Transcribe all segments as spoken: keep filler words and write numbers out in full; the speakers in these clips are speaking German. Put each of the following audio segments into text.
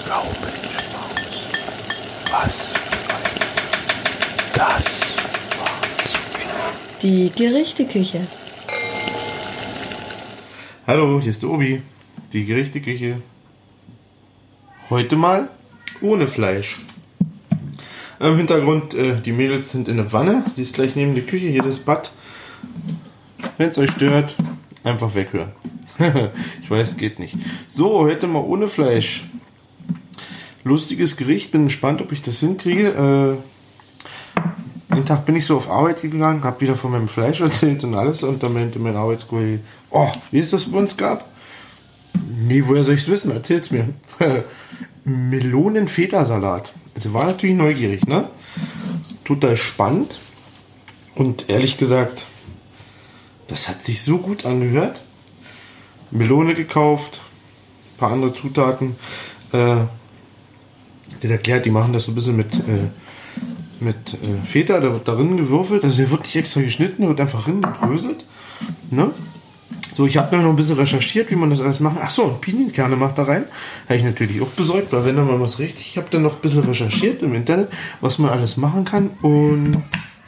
Gaumenschmaus. Was das war die Gerichteküche. Hallo, hier ist der Obi. Die Gerichteküche. Heute mal ohne Fleisch. Im Hintergrund, äh, die Mädels sind in der Wanne. Die ist gleich neben der Küche, hier das Bad. Wenn es euch stört, einfach weghören. Ich weiß, geht nicht. So, heute mal ohne Fleisch. Lustiges Gericht, bin gespannt, ob ich das hinkriege. Äh, den Tag bin ich so auf Arbeit gegangen, habe wieder von meinem Fleisch erzählt und alles. Und dann meinte mein Arbeitskollege, oh, wie ist das bei uns gab? Nee, woher soll ich es wissen? Erzähl's mir. Melonen-Feta-Salat. Also war natürlich neugierig, ne? Total spannend. Und ehrlich gesagt, das hat sich so gut angehört. Melone gekauft, ein paar andere Zutaten. Äh, der erklärt, die machen das so ein bisschen mit, äh, mit äh, Feta, da wird darin gewürfelt. Also der wird nicht extra geschnitten, der wird einfach rin gebröselt. Ne? So, ich habe mir noch ein bisschen recherchiert, wie man das alles macht. Achso, und Pinienkerne macht da rein. Habe ich natürlich auch besorgt, weil wenn da mal was richtig... Ich habe dann noch ein bisschen recherchiert im Internet, was man alles machen kann. Und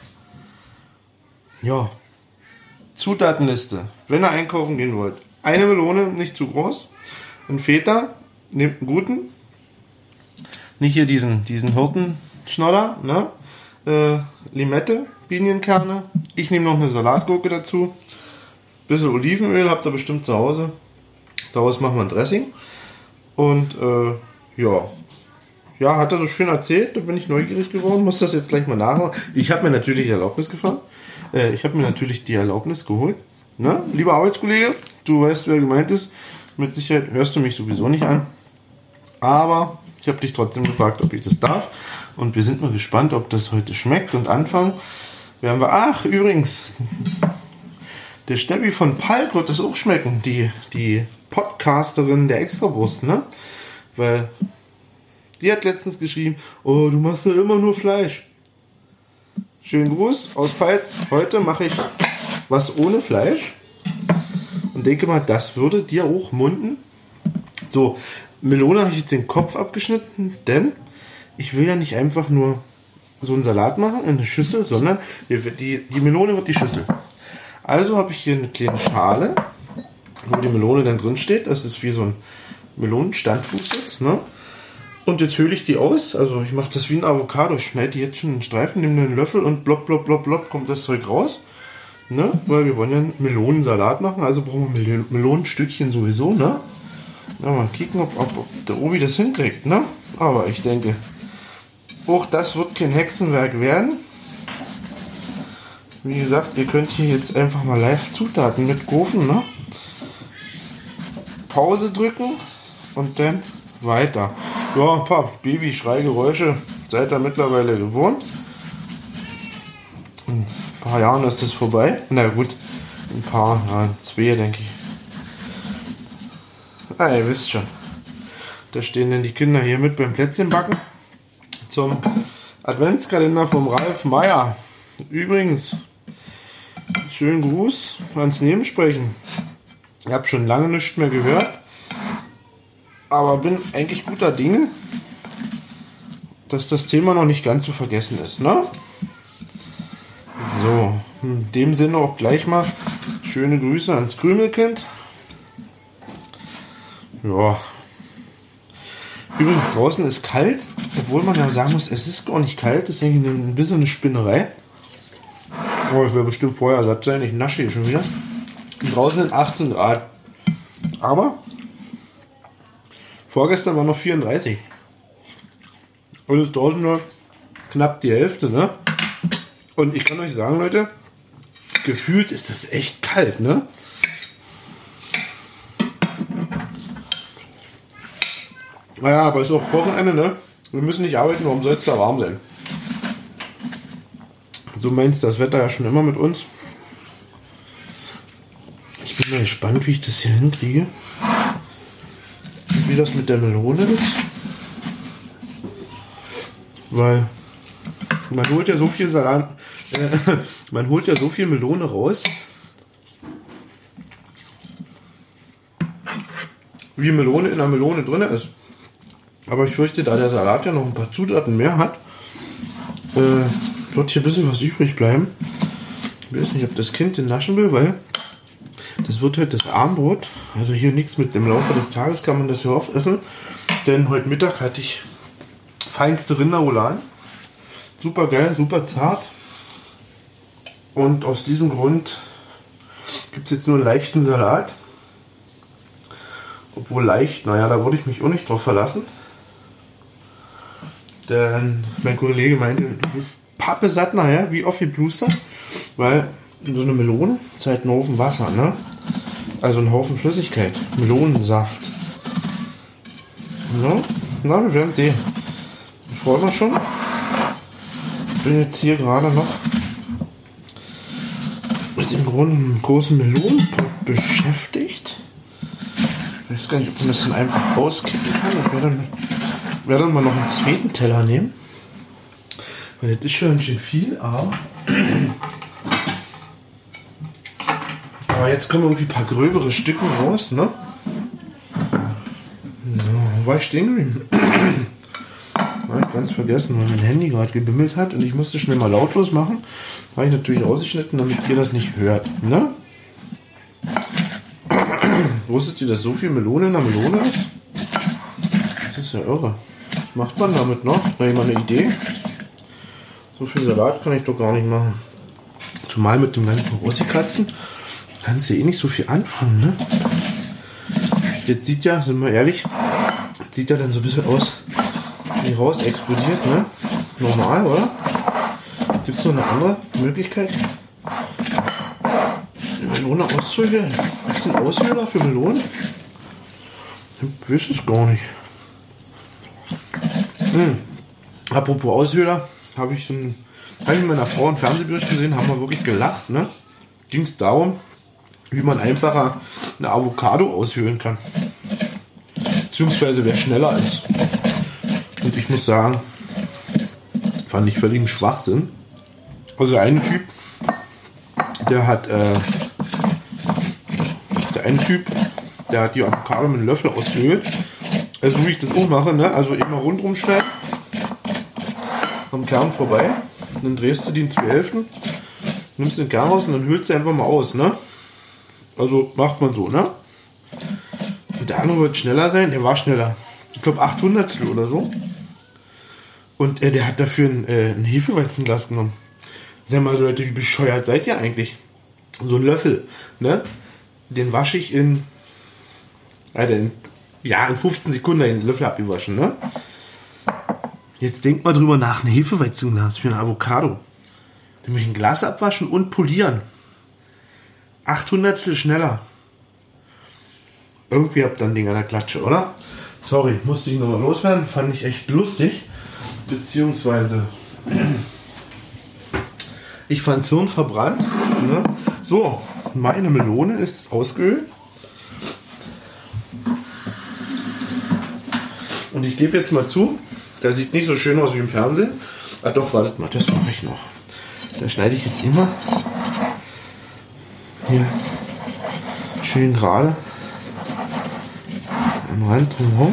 ja, Zutatenliste. Wenn ihr einkaufen gehen wollt. Eine Melone, nicht zu groß. Ein Feta, nehmt einen guten. Nicht hier diesen, diesen Hirtenschnodder, ne? Äh, Limette, Pinienkerne. Ich nehme noch eine Salatgurke dazu. Bisschen Olivenöl habt ihr bestimmt zu Hause. Daraus machen wir ein Dressing. Und äh, ja. Ja, hat er so schön erzählt. Da bin ich neugierig geworden. Muss das jetzt gleich mal nachmachen. Ich habe mir natürlich die Erlaubnis gefahren. Äh, ich habe mir natürlich die Erlaubnis geholt. Ne? Lieber Arbeitskollege, du weißt, wer gemeint ist. Mit Sicherheit hörst du mich sowieso nicht an. Aber ich habe dich trotzdem gefragt, ob ich das darf. Und wir sind mal gespannt, ob das heute schmeckt. Und anfangen werden wir... Ach, übrigens... Der Steffi von Palk wird das auch schmecken, die, die Podcasterin der Extrawurst, ne? Weil die hat letztens geschrieben, oh, du machst ja immer nur Fleisch. Schönen Gruß aus Peitz. Heute mache ich was ohne Fleisch. Und denke mal, das würde dir auch munden. So, Melone habe ich jetzt den Kopf abgeschnitten, denn ich will ja nicht einfach nur so einen Salat machen in eine Schüssel, sondern die, die Melone wird die Schüssel. Also habe ich hier eine kleine Schale, wo die Melone dann drin steht. Das ist wie so ein Melonenstandfuß jetzt, ne? Und jetzt höhle ich die aus. Also ich mache das wie ein Avocado. Ich schneide die jetzt schon in Streifen, nehme einen Löffel und blopp, blopp, blopp, blopp kommt das Zeug raus. Ne? Weil wir wollen ja einen Melonensalat machen. Also brauchen wir Mel- Melonenstückchen sowieso, ne? Ja, mal kicken, ob, ob, ob der Obi das hinkriegt, ne? Aber ich denke, auch das wird kein Hexenwerk werden. Wie gesagt, ihr könnt hier jetzt einfach mal live Zutaten mitrufen, ne? Pause drücken und dann weiter. Ja, ein paar Babyschreigeräusche seid ihr mittlerweile gewohnt. In ein paar Jahren ist das vorbei. Na gut, ein paar, ja, zwei denke ich. Ah, ihr wisst schon. Da stehen dann die Kinder hier mit beim Plätzchenbacken zum Adventskalender vom Ralf Meier. Übrigens, schönen Gruß ans Nebensprechen. Ich habe schon lange nichts mehr gehört, aber bin eigentlich guter Dinge, dass das Thema noch nicht ganz zu vergessen ist, ne? So, in dem Sinne auch gleich mal schöne Grüße ans Krümelkind. Ja. Übrigens, draußen ist kalt, obwohl man ja sagen muss, es ist gar nicht kalt, das ist eigentlich ein bisschen eine Spinnerei. Oh, ich werde bestimmt vorher satt sein, ich nasche hier schon wieder. Und draußen sind achtzehn Grad. Aber vorgestern war noch vierunddreißig. Und es ist draußen nur knapp die Hälfte, ne? Und ich kann euch sagen, Leute, gefühlt ist es echt kalt, ne? Naja, aber es ist auch Wochenende, ne? Wir müssen nicht arbeiten, warum soll es da warm sein? So meinst das Wetter ja schon immer mit uns. Ich bin mal gespannt, wie ich das hier hinkriege. Wie das mit der Melone ist. Weil man holt ja so viel Salat, äh, man holt ja so viel Melone raus. Wie Melone in der Melone drin ist. Aber ich fürchte, da der Salat ja noch ein paar Zutaten mehr hat, äh, wird hier ein bisschen was übrig bleiben. Ich weiß nicht, ob das Kind den naschen will, weil das wird heute das Abendbrot. Also hier nichts mit, im Laufe des Tages kann man das ja aufessen. Denn heute Mittag hatte ich feinste Rinderrouladen. Super geil, super zart. Und aus diesem Grund gibt es jetzt nur einen leichten Salat. Obwohl leicht, naja, da würde ich mich auch nicht drauf verlassen. Denn mein Kollege meinte, du bist pappesatt nachher, wie aufgeblustert. Weil so eine Melone ist halt ein Haufen Wasser, ne? Also ein Haufen Flüssigkeit. Melonensaft. Ja, na, wir werden sehen. Ich freue mich schon. Ich bin jetzt hier gerade noch mit dem großen, großen Melonenpott beschäftigt. Ich weiß gar nicht, ob man das dann einfach auskippen kann. Ich werde dann, werde dann mal noch einen zweiten Teller nehmen. Weil das ist schon ein bisschen viel, aber... aber jetzt kommen irgendwie ein paar gröbere Stücken raus, ne? So, wo war ich stehen geblieben? Habe ich ganz vergessen, weil mein Handy gerade gebimmelt hat und ich musste schnell mal lautlos machen. Habe ich natürlich ausgeschnitten, damit ihr das nicht hört, ne? Wusstet ihr, dass so viel Melone in der Melone ist? Das ist ja irre. Was macht man damit noch? Na, jemand eine Idee? So viel Salat kann ich doch gar nicht machen. Zumal mit dem ganzen Rossikatzen kannst du eh nicht so viel anfangen, ne? Jetzt sieht ja, sind wir ehrlich, sieht ja dann so ein bisschen aus, wie raus explodiert, ne? Normal, oder? Gibt es noch eine andere Möglichkeit? Die Melone auszuhöhlen. Gibt es einen Aushöhler für Melonen? Ich weiß es gar nicht. Hm. Apropos Aushöhler, habe ich, ein, hab ich mit meiner Frau einen Fernsehbericht gesehen, haben wir wirklich gelacht, ne? Ging es darum, wie man einfacher eine Avocado aushöhlen kann. Beziehungsweise wer schneller ist. Und ich muss sagen, fand ich völligen Schwachsinn. Also der eine Typ, der hat, äh, der eine Typ, der hat die Avocado mit einem Löffel ausgehöhlt. Also wie ich das auch mache, ne? Also eben mal rundherum schneiden, am Kern vorbei, dann drehst du die in zwei Hälften, nimmst den Kern raus und dann höhlst du einfach mal aus, ne? Also macht man so, ne? Und der andere wird schneller sein, der war schneller. Ich glaube achthundertstel oder so. Und äh, der hat dafür ein, äh, ein Hefeweizenglas genommen. Sag mal, Leute, wie bescheuert seid ihr eigentlich? So ein Löffel, ne? Den wasche ich in, Alter, in, ja, in fünfzehn Sekunden den Löffel abgewaschen, ne? Jetzt denkt mal drüber nach, ein Hefeweizenglas für eine Avocado. Dann muss ich ein Glas abwaschen und polieren. achthundertstel schneller. Irgendwie habt ihr ein Ding an der Klatsche, oder? Sorry, musste ich nochmal loswerden. Fand ich echt lustig. Beziehungsweise ich fand Hirn verbrannt. Ne? So, meine Melone ist ausgeölt. Und ich gebe jetzt mal zu, der sieht nicht so schön aus wie im Fernsehen. Ah doch, wartet mal, das mache ich noch. Da schneide ich jetzt immer hier schön gerade am Rand drumherum.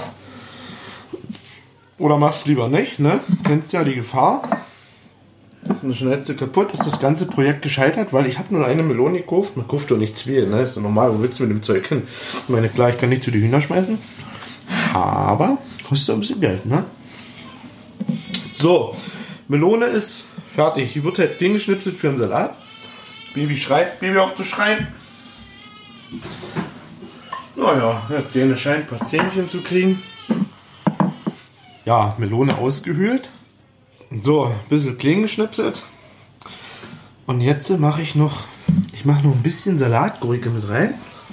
Oder machst du lieber nicht, ne? Kennst ja die Gefahr. Dann schneidest du kaputt, ist das ganze Projekt gescheitert, weil ich habe nur eine Melone gekauft. Man kauft doch nicht zwei, ne? Ist doch normal, wo willst du mit dem Zeug hin? Ich meine, klar, ich kann nicht zu die Hühner schmeißen. Aber kostet ein bisschen Geld, ne? So, Melone ist fertig. Die wird halt Ding geschnipselt für einen Salat. Baby schreit, Baby auch zu schreien. Naja, der Kleine scheint ein paar Zähnchen zu kriegen. Ja, Melone ausgehöhlt. So, ein bisschen klein geschnipselt. Und jetzt mache ich noch, ich mache noch ein bisschen Salatgurke mit rein.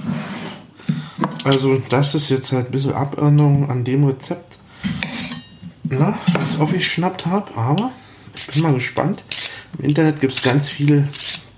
Also das ist jetzt halt ein bisschen Abänderung an dem Rezept, na, was ich aufgeschnappt habe. Aber ich bin mal gespannt. Im Internet gibt es ganz viele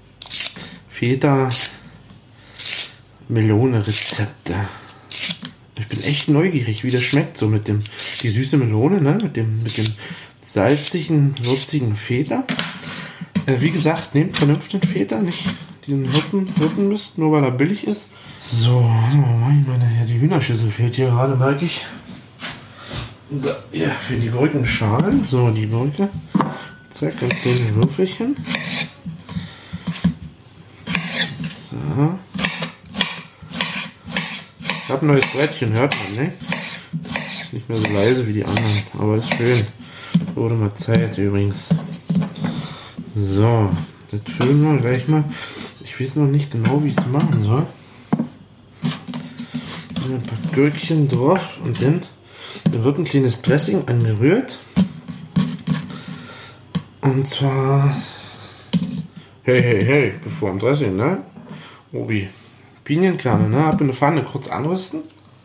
Feta-Melone-Rezepte. Ich bin echt neugierig, wie das schmeckt, so mit dem, die süße Melone, ne, mit dem, mit dem salzigen, würzigen Feta. Äh, wie gesagt, nehmt vernünftigen Feta, nicht diesen Hirten, Hirtenmist, nur weil er billig ist. So, ich meine, die Hühnerschüssel fehlt hier gerade, merke ich. So, ja, für die Gurkenschalen. So, die Gurke. Zack, ein kleines Würfelchen. So. Ich habe ein neues Brettchen, hört man, ne? Ist nicht mehr so leise wie die anderen, aber ist schön. Wurde mal Zeit übrigens. So, das füllen wir gleich mal. Ich weiß noch nicht genau, wie ich es machen soll. Ein paar Gürkchen drauf und dann, dann wird ein kleines Dressing angerührt. Und zwar, hey, hey, hey, bevor am Dressing, ne? Obi, Pinienkerne, ne? Ab in der Pfanne kurz anrüsten.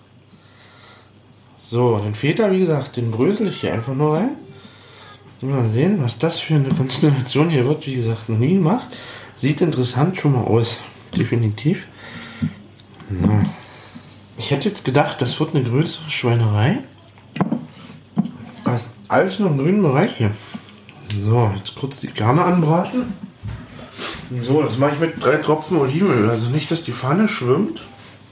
So, den Feta, wie gesagt, den brösel ich hier einfach nur rein. Mal sehen, was das für eine Konstellation hier wird, wie gesagt, noch nie gemacht. Sieht interessant schon mal aus, definitiv. So. Ich hätte jetzt gedacht, das wird eine größere Schweinerei. Also alles noch im grünen Bereich hier. So, jetzt kurz die Kerne anbraten. So, das mache ich mit drei Tropfen Olivenöl. Also nicht, dass die Pfanne schwimmt,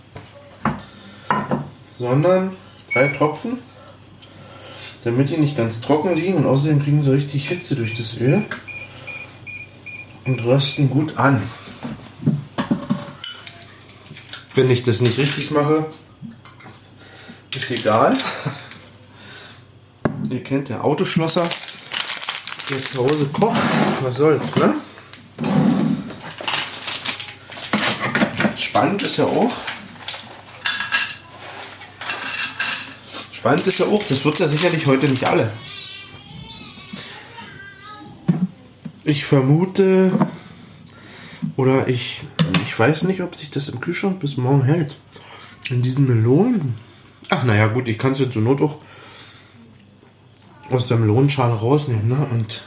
sondern drei Tropfen, damit die nicht ganz trocken liegen. Und außerdem kriegen sie richtig Hitze durch das Öl und rösten gut an. Wenn ich das nicht richtig mache, ist egal. Ihr kennt der Autoschlosser, der zu Hause kocht. Was soll's, ne? Spannend ist ja auch, spannend ist ja auch, das wird ja sicherlich heute nicht alle. Ich vermute, oder ich, ich weiß nicht, ob sich das im Kühlschrank bis morgen hält. In diesen Melonen. Ach, naja, gut, ich kann es jetzt zur Not auch aus der Melonenschale rausnehmen, ne? Und,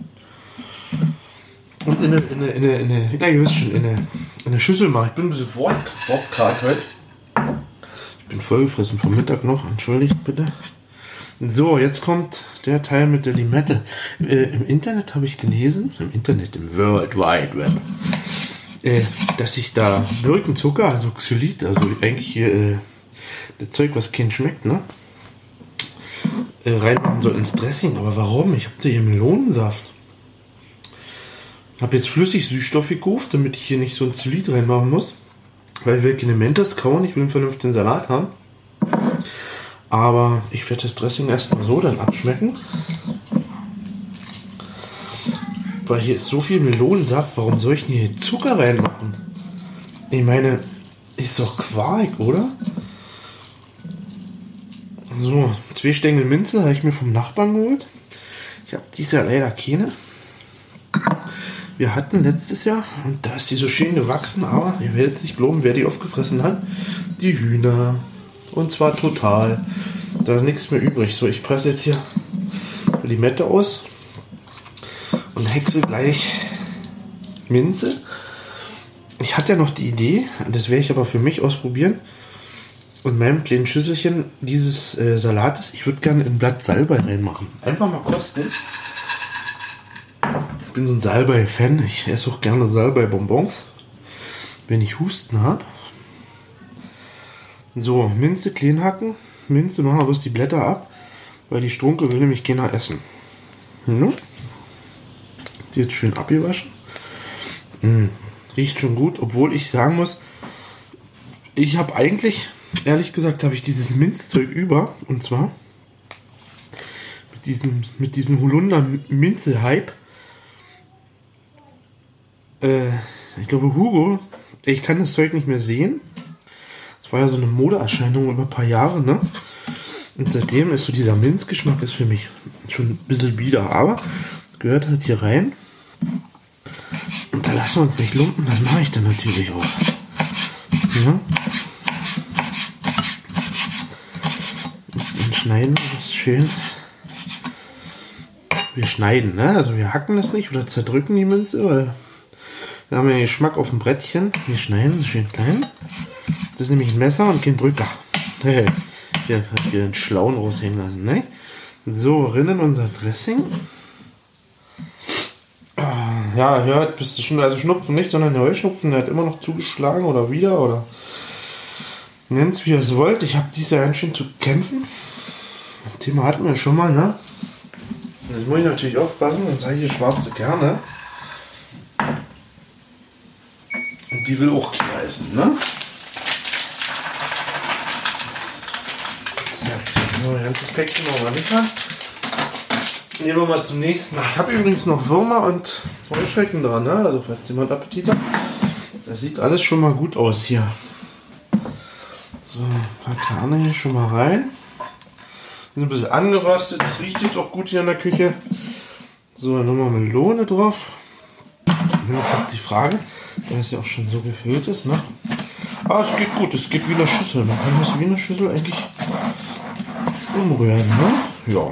und in eine, in eine, in eine, in eine, na, ihr wisst schon, in eine, in eine Schüssel machen. Ich bin ein bisschen wortkarg heute. Ich bin vollgefressen vom Mittag noch, entschuldigt bitte. So, jetzt kommt der Teil mit der Limette. Äh, Im Internet habe ich gelesen, im Internet, im World Wide Web, äh, dass ich da Birkenzucker, also Xylit, also eigentlich hier äh, das Zeug, was kein schmeckt, ne? Äh, reinmachen soll ins Dressing. Aber warum? Ich habe da hier Melonensaft. Habe jetzt Flüssigsüßstoff gekauft, damit ich hier nicht so ein Xylit reinmachen muss. Weil ich will keine Mentos kauen, ich will einen vernünftigen Salat haben. Aber ich werde das Dressing erstmal so dann abschmecken. Weil hier ist so viel Melonensaft, warum soll ich denn hier Zucker reinmachen? Ich meine, ist doch Quark, oder? So, zwei Stängel Minze habe ich mir vom Nachbarn geholt. Ich habe dieses Jahr leider keine. Wir hatten letztes Jahr, und da ist die so schön gewachsen, aber ihr werdet es nicht glauben, wer die aufgefressen hat. Die Hühner. Und zwar total. Da ist nichts mehr übrig. So, ich presse jetzt hier Limette aus und hexe gleich Minze. Ich hatte ja noch die Idee, das werde ich aber für mich ausprobieren, und meinem kleinen Schüsselchen dieses äh, Salates, ich würde gerne ein Blatt Salbei reinmachen. Einfach mal kosten. Ich bin so ein Salbei-Fan. Ich esse auch gerne Salbei-Bonbons, wenn ich Husten habe. So, Minze klein hacken. Minze machen wir bloß die Blätter ab, weil die Strunke will nämlich keiner essen. Hm. Die jetzt schön abgewaschen. Hm. Riecht schon gut, obwohl ich sagen muss, ich habe eigentlich, ehrlich gesagt, habe ich dieses Minzzeug über. Und zwar mit diesem, mit diesem Holunder-Minze-Hype. Äh, ich glaube, Hugo, ich kann das Zeug nicht mehr sehen. Das war ja so eine Modeerscheinung über ein paar Jahre, ne? Und seitdem ist so dieser Minzgeschmack ist für mich schon ein bisschen bieder, aber gehört halt hier rein. Und da lassen wir uns nicht lumpen, das mache ich dann natürlich auch. Ja. Und schneiden wir das schön. Wir schneiden, ne? Also wir hacken das nicht oder zerdrücken die Minze, weil wir haben ja den Geschmack auf dem Brettchen. Wir schneiden es schön klein. Das ist nämlich ein Messer und kein Drücker. Hey, hier habe ich wieder den Schlauen raushängen lassen, ne? So, rinnen unser Dressing. Ja, hört, bist du schon, also Schnupfen nicht, sondern der Heuschnupfen, der hat immer noch zugeschlagen oder wieder oder nennt's wie ihr es wollt. Ich habe dieses Jahr ganz schön zu kämpfen. Das Thema hatten wir schon mal, ne? Jetzt muss ich natürlich aufpassen, sonst habe ich hier schwarze Kerne. Und die will auch Kia essen, ne? So, ein ganzes Päckchen noch mal nicht an. Nehmen wir mal zum nächsten. Ich habe übrigens noch Würmer und Heuschrecken dran, ne? Also falls jemand Appetit hat. Das sieht alles schon mal gut aus hier. So, ein paar Kerne hier schon mal rein. Die sind ein bisschen angerostet. Das riecht jetzt auch gut hier in der Küche. So, dann nochmal Melone drauf. Und das ist jetzt die Frage, weil es ja auch schon so gefüllt ist, ne? Ah, es geht gut. Es geht wie in der Schüssel. Man kann das wie in der Schüssel eigentlich umrühren, ne? Ja.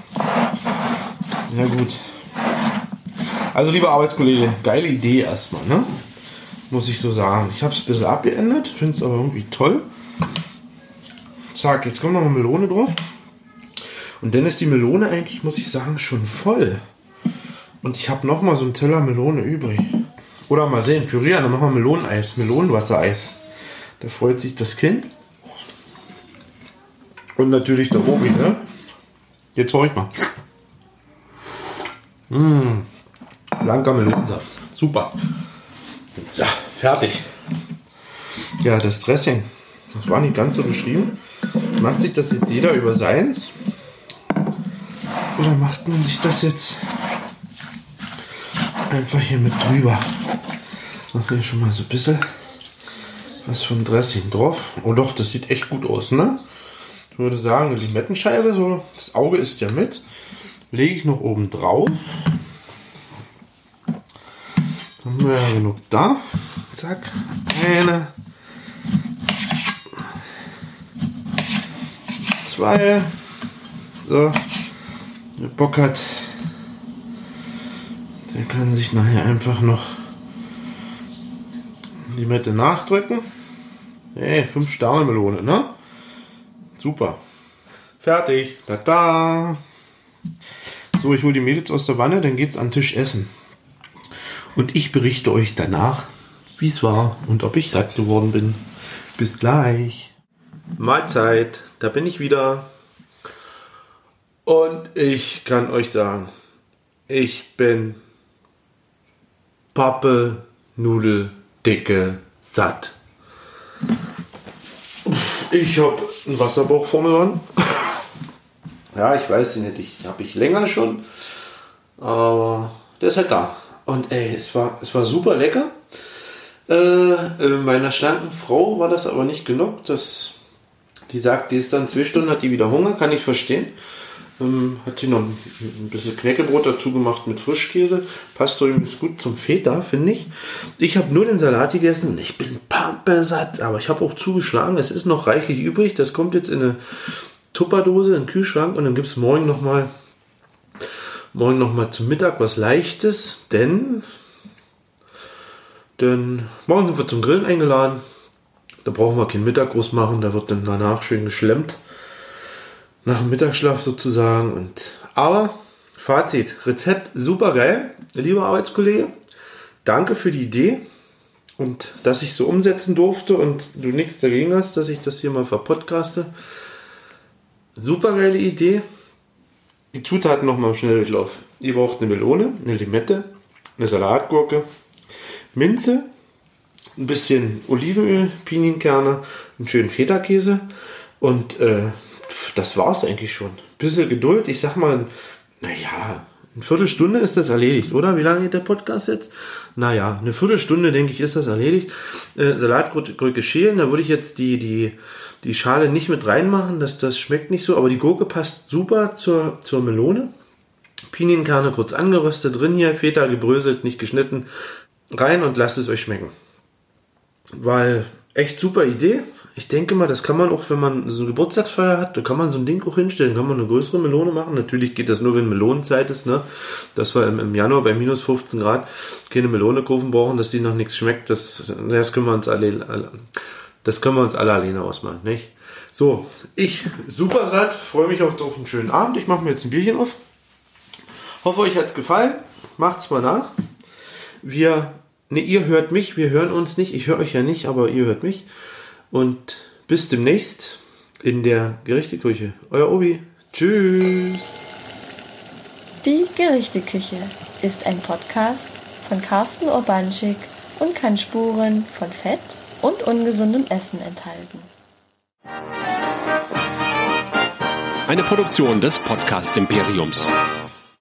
Sehr gut. Also, lieber Arbeitskollege, geile Idee erstmal, ne? Muss ich so sagen. Ich habe es ein bisschen abgeändert, finde es aber irgendwie toll. Zack, jetzt kommt noch mal Melone drauf. Und dann ist die Melone eigentlich, muss ich sagen, schon voll. Und ich habe noch mal so einen Teller Melone übrig. Oder mal sehen, pürieren, dann machen wir Meloneneis, Melonenwassereis. Da freut sich das Kind. Und natürlich der Obi, ne? Jetzt hör ich mal. Mmh. Blanker Melonensaft. Super. So, fertig. Ja, das Dressing. Das war nicht ganz so beschrieben. Macht sich das jetzt jeder über seins? Oder macht man sich das jetzt einfach hier mit drüber? Ich mache hier schon mal so ein bisschen was vom Dressing drauf. Oh doch, das sieht echt gut aus, ne? Ich würde sagen, eine Limettenscheibe, so, das Auge ist ja mit. Lege ich noch oben drauf. Dann haben wir ja genug da. Zack. Eine. Zwei. So. Wer Bock hat, der kann sich nachher einfach noch die Mitte nachdrücken. Hey, fünf Sterne Melone, ne? Super. Fertig. Tada. So, ich hole die Mädels aus der Wanne, dann geht's an den Tisch essen. Und ich berichte euch danach, wie es war und ob ich satt geworden bin. Bis gleich. Mahlzeit, da bin ich wieder. Und ich kann euch sagen, ich bin Pappe, Nudel, dicke, satt. Ich habe einen Wasserbauch vorne dran. Ja, ich weiß den nicht, ich habe ich länger schon, aber der ist halt da. Und ey, es war, es war super lecker. Äh, meiner schlanken Frau war das aber nicht genug. Das, die sagt, die ist dann zwei Stunden, hat die wieder Hunger, kann ich verstehen. Ähm, hat sie noch ein, ein bisschen Knäckebrot dazu gemacht mit Frischkäse. Passt doch übrigens gut zum Feta, finde ich. Ich habe nur den Salat gegessen und ich bin pampesatt, aber ich habe auch zugeschlagen. Es ist noch reichlich übrig. Das kommt jetzt in eine Tupperdose, in den Kühlschrank und dann gibt es morgen nochmal morgen noch mal zum Mittag was Leichtes, denn, denn morgen sind wir zum Grillen eingeladen. Da brauchen wir keinen Mittag groß machen, da wird dann danach schön geschlemmt. Nach dem Mittagsschlaf sozusagen. Und, aber, Fazit, Rezept super geil, lieber Arbeitskollege. Danke für die Idee und dass ich so umsetzen durfte und du nichts dagegen hast, dass ich das hier mal verpodcaste. Super geile Idee. Die Zutaten nochmal im Schnelldurchlauf. Ihr braucht eine Melone, eine Limette, eine Salatgurke, Minze, ein bisschen Olivenöl, Pinienkerne, einen schönen Feta-Käse und äh, das war's eigentlich schon. Ein bisschen Geduld. Ich sag mal, naja, eine Viertelstunde ist das erledigt, oder? Wie lange geht der Podcast jetzt? Naja, eine Viertelstunde, denke ich, ist das erledigt. Äh, Salatgurke schälen, da würde ich jetzt die, die, die Schale nicht mit reinmachen, das, das schmeckt nicht so, aber die Gurke passt super zur, zur Melone. Pinienkerne kurz angeröstet, drin hier, Feta gebröselt, nicht geschnitten, rein und lasst es euch schmecken. Weil, echt super Idee. Ich denke mal, das kann man auch, wenn man so eine Geburtstagsfeier hat, da kann man so ein Ding auch hinstellen, kann man eine größere Melone machen. Natürlich geht das nur, wenn Melonenzeit ist, ne? Dass wir im, im Januar bei minus fünfzehn Grad keine Melone kaufen brauchen, dass die noch nichts schmeckt, das, das können wir uns alle, das können wir uns alle alleine ausmachen, nicht? So, ich super satt, freue mich auch auf einen schönen Abend. Ich mache mir jetzt ein Bierchen auf. Hoffe, euch hat's gefallen. Macht's mal nach. Wir, ne, ihr hört mich, wir hören uns nicht. Ich höre euch ja nicht, aber ihr hört mich. Und bis demnächst in der Gerichteküche. Euer Obi. Tschüss. Die Gerichteküche ist ein Podcast von Carsten Urbanschik und kann Spuren von Fett und ungesundem Essen enthalten. Eine Produktion des Podcast Imperiums.